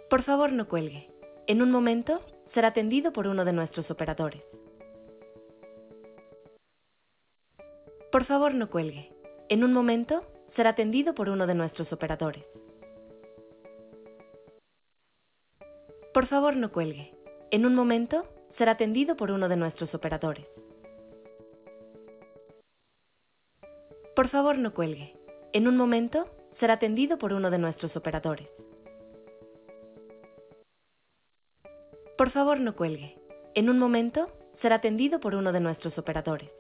Por favor, no cuelgue. En un momento, será atendido por uno de nuestros operadores. Por favor, no cuelgue. En un momento, será atendido por uno de nuestros operadores. Por favor, no cuelgue. En un momento, será atendido por uno de nuestros operadores. Por favor, no cuelgue. En un momento, será atendido por uno de nuestros operadores. Por favor, no cuelgue. En un momento, será atendido por uno de nuestros operadores.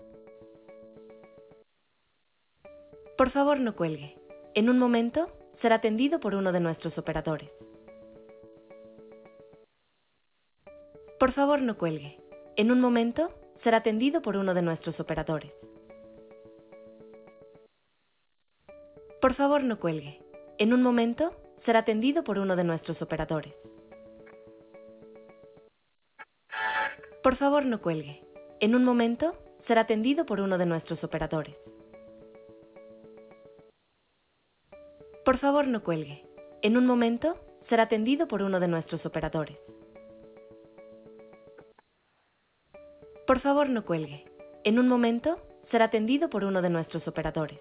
Por favor, no cuelgue. En un momento, será atendido por uno de nuestros operadores. Por favor, no cuelgue. En un momento, será atendido por uno de nuestros operadores. Por favor, no cuelgue. En un momento, será atendido por uno de nuestros operadores. Por favor, no cuelgue. En un momento, será atendido por uno de nuestros operadores. Por favor, no cuelgue. En un momento, será atendido por uno de nuestros operadores. Por favor, no cuelgue. En un momento, será atendido por uno de nuestros operadores.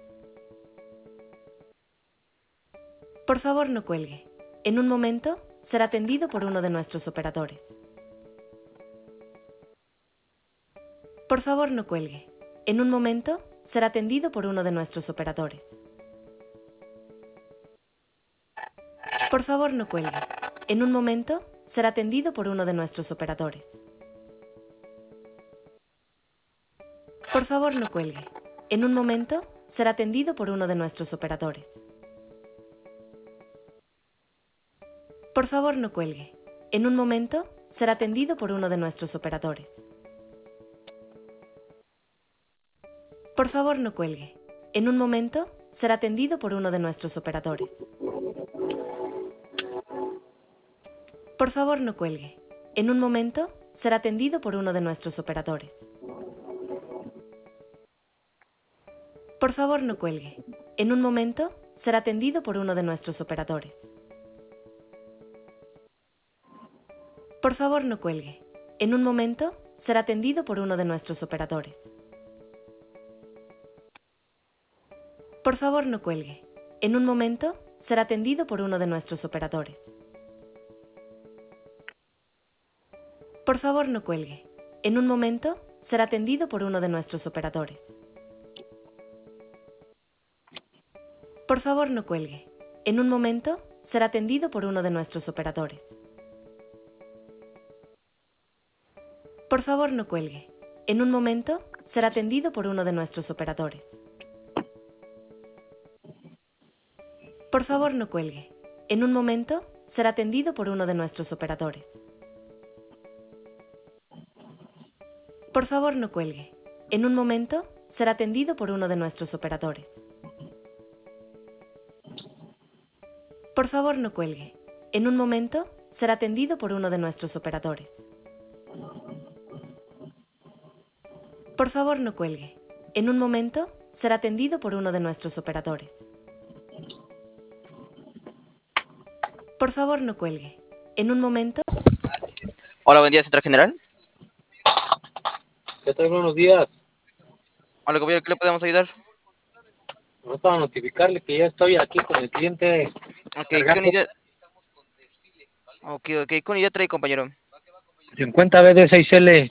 Por favor, no cuelgue. En un momento, será atendido por uno de nuestros operadores. Por favor, no cuelgue. En un momento, será atendido por uno de nuestros operadores. Por favor, no cuelgue. En un momento, será atendido por uno de nuestros operadores. Por favor, no cuelgue. En un momento, será atendido por uno de nuestros operadores. Por favor, no cuelgue. En un momento, será atendido por uno de nuestros operadores. Por favor, no cuelgue. En un momento, será atendido por uno de nuestros operadores. Por favor, no cuelgue. En un momento, será atendido por uno de nuestros operadores. Por favor, no cuelgue. En un momento, será atendido por uno de nuestros operadores. Por favor, no cuelgue. En un momento, será atendido por uno de nuestros operadores. Por favor, no cuelgue. En un momento, será atendido por uno de nuestros operadores. Por favor, no cuelgue. En un momento, será atendido por uno de nuestros operadores. Por favor, no cuelgue. En un momento, será atendido por uno de nuestros operadores. Por favor, no cuelgue. En un momento, será atendido por uno de nuestros operadores. Por favor, no cuelgue. En un momento, será atendido por uno de nuestros operadores. Por favor, no cuelgue. En un momento, será atendido por uno de nuestros operadores. Por favor, no cuelgue. En un momento, será atendido por uno de nuestros operadores. Por favor, no cuelgue. En un momento, será atendido por uno de nuestros operadores. Por favor, no cuelgue. En un momento... Hola, buen día, Central General. ¿Qué tal? Buenos días. Hola, compañero, ¿qué le podemos ayudar? No para notificarle que ya estoy aquí con el cliente Ok, ¿qué cargando unidad? Ok, ¿qué unidad trae, compañero? 50 BD6L.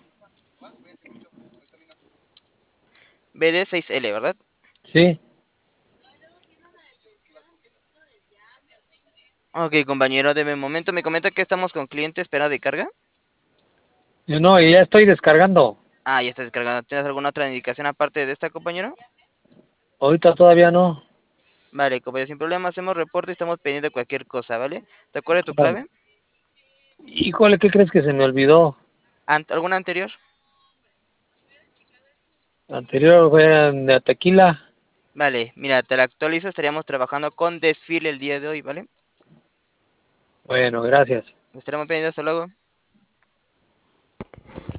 BD6L, ¿verdad? Sí. Ok, compañero, deme un momento. Me comenta que estamos con cliente espera de carga. Yo no, y ya estoy descargando. Ah, ya está descargando. ¿Tienes alguna otra indicación aparte de esta, compañero? Ahorita todavía no. Vale, compañero, sin problema, hacemos reporte y estamos pendientes de cualquier cosa, ¿vale? ¿Te acuerdas de tu Vale. clave? Híjole, ¿qué crees que se me olvidó? ¿Alguna anterior? Anterior fue de tequila. Vale, mira, te la actualizo. Estaríamos trabajando con desfile el día de hoy, ¿vale? Bueno, gracias. Estaremos pendientes. Hasta luego.